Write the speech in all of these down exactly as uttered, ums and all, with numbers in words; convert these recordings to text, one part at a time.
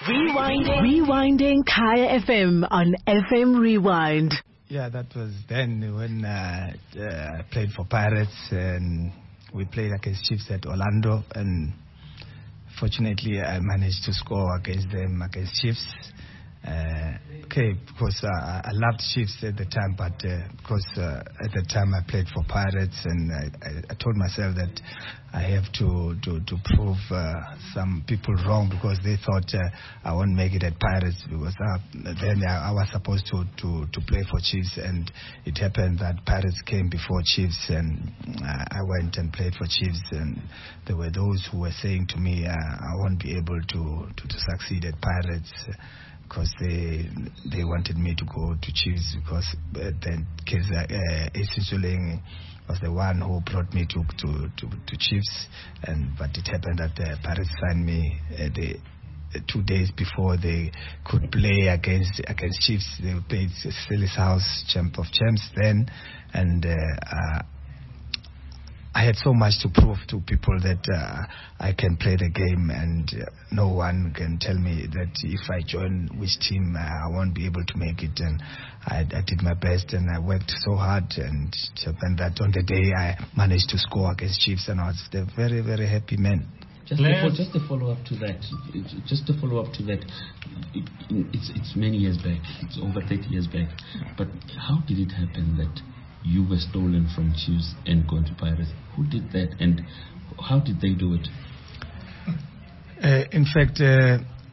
Rewinding. Rewinding Kaya F M on F M Rewind. Yeah, that was then when uh, uh, I played for Pirates and we played against Chiefs at Orlando, and fortunately I managed to score against them, against Chiefs. Uh, okay, because uh, I loved Chiefs at the time, but uh, because uh, at the time I played for Pirates, and I, I, I told myself that I have to to, to prove uh, some people wrong, because they thought uh, I won't make it at Pirates, because uh, then I, I was supposed to, to, to play for Chiefs, and it happened that Pirates came before Chiefs, and uh, I went and played for Chiefs, and there were those who were saying to me uh, I won't be able to, to, to succeed at Pirates, because they they wanted me to go to Chiefs, because uh, then Kaizer uh, Esinsuleng was the one who brought me to to, to, to Chiefs, and but it happened that uh, Pirates signed me uh, the uh, two days before they could play against against Chiefs. They played Sillis House, Champ of Champs then, and uh, uh, I had so much to prove to people that uh, I can play the game, and uh, no one can tell me that if I join which team uh, I won't be able to make it. And I, I did my best, and I worked so hard, and and that on the day I managed to score against Chiefs, and I was a very, very happy man. Just to, just to follow up to that, just to follow up to that, it, it's it's many years back, it's over thirty years back. But how did it happen that you were stolen from Chiefs and gone to Pirates? Who did that, and how did they do it? Uh, in fact, uh,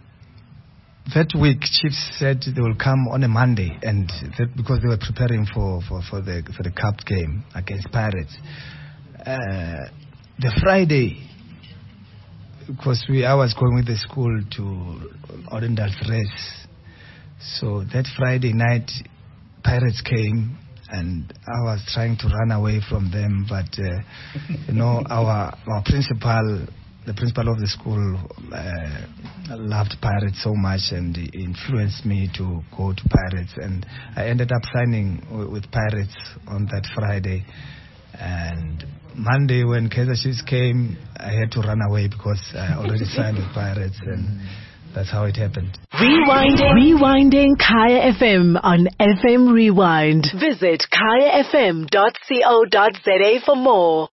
that week Chiefs said they will come on a Monday, and that because they were preparing for, for, for the for the cup game against Pirates. Uh, the Friday, because we I was going with the school to Orendal's race, so that Friday night Pirates came, and I was trying to run away from them, but uh, you know, our our principal, the principal of the school, uh, loved Pirates so much, and he influenced me to go to Pirates, and I ended up signing w- with Pirates on that Friday. And Monday, when Kaizer Chiefs came, I had to run away because I already signed with Pirates, and that's how it happened. Rewinding. Rewinding Kaya F M on F M Rewind. Visit kaya f m dot co dot za for more.